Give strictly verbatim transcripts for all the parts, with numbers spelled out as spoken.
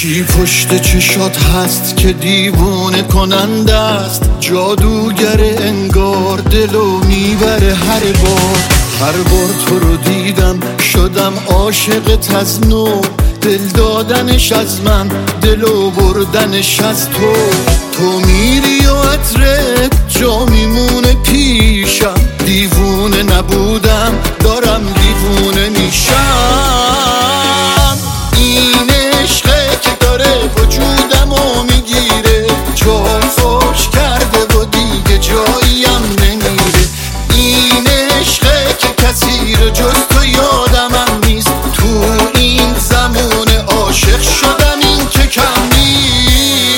چی پشت چشات هست که دیوونه کننده است؟ جادوگر انگار دلو میبره هر بار. هر بار تو رو دیدم شدم عاشقت از نو، دل دادنش از من، دلو بردنش از تو. تو میری و عطرت جا میمونه پیشم، دیوونه نبودم دارم دیوونه میشم. این عشقه که داره وجودمو میگیره، جا خوش کرده و دیگه جاییم نمیره. این عشقه که کسی رو جز تو یادمم نیست، تو این زمون عاشق شدم این که کم نیست.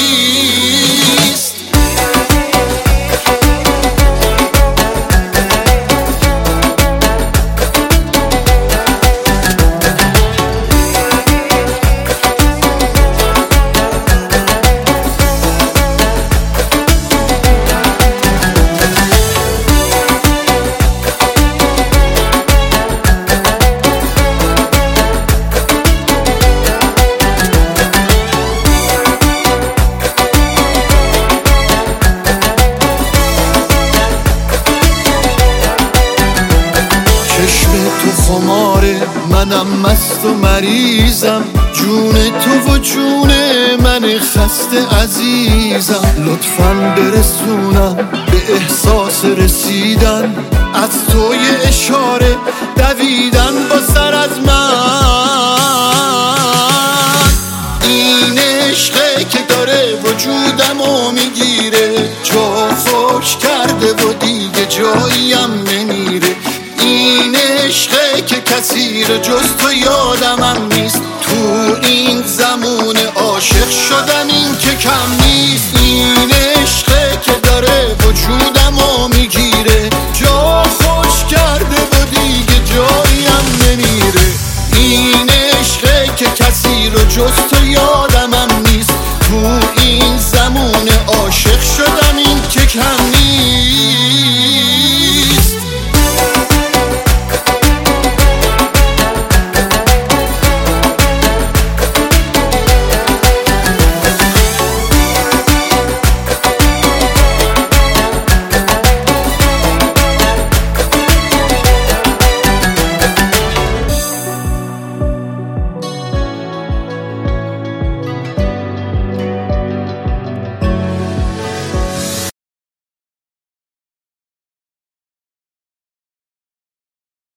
چشم تو خماره، منم مست و مریضم، جون تو و جون من خسته عزیزم. لطفاً برسونم به احساس رسیدن، از تو یه اشاره دویدن با سر از من. این عشقه که داره وجودمو میگیره، جا خوش کرده و دیگه جاییم نمیره. این عشقه که کسی رو جز تو یادمم نیست، تو این زمون عاشق شدم این که کم نیست. این عشقه که داره وجودمو میگیره، جا خوش کرده و دیگه جاییم نمیره. این عشقه که کسی رو جز تو